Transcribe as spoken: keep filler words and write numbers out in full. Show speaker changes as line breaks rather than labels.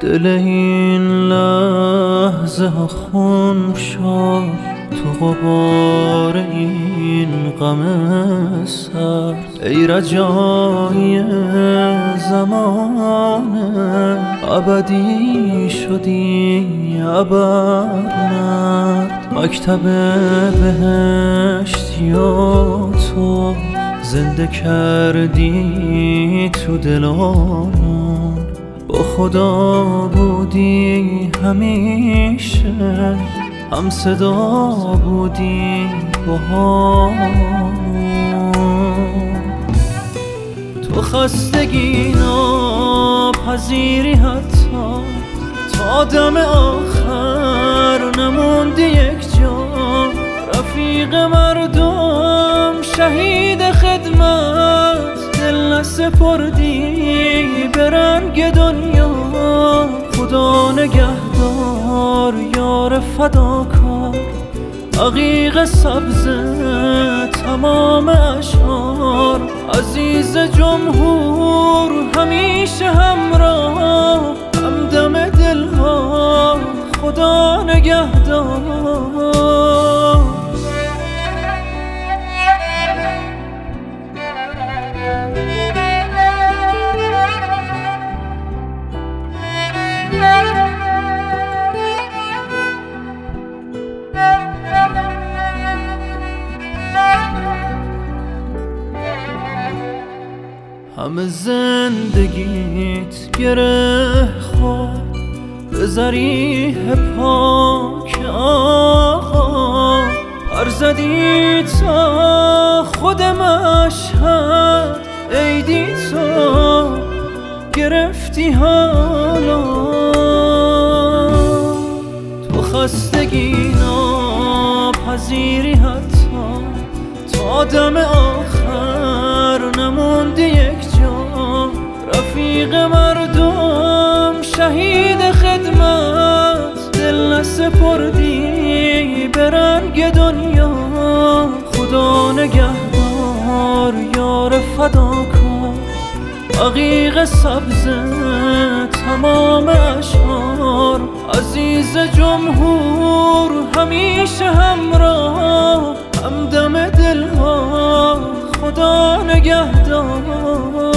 دل این لحظه ها خون شد تو غبار این غم سرد. ای رجای زمانه ابدی شدی ابرمرد. مکتب بهشتی و تو زنده کردی تو دلانون. با خدا بودی همیشه، هم صدا بودی با هم. تو خستگی ناپذیری حتی تا دم آخر نموندی یک جا. رفیق مردم شهید خدمت دل نسپردی به رنگ دنیا. خدا نگهدار یار فداکار، عقیق سبز تمام اشعار. عزیز جمهور همیشه همراه، همدم دلها خدا نگهدار. همه زندگیت گره خورد به ضریح پاک آقا. پر زدی تا خود مشهد عیدی تو گرفتی حالا. تو خستگی ناپذیری حتی تا دم آخر نموندی یک جا. رفیق مردم شهید خدمت دل نسپردی به رنگ دنیا. خدا نگهدار یار فداکار، عقیق سبز تمام اشعار. عزیز جمهور همیشه همراه، همدم دلها خدا نگهدار.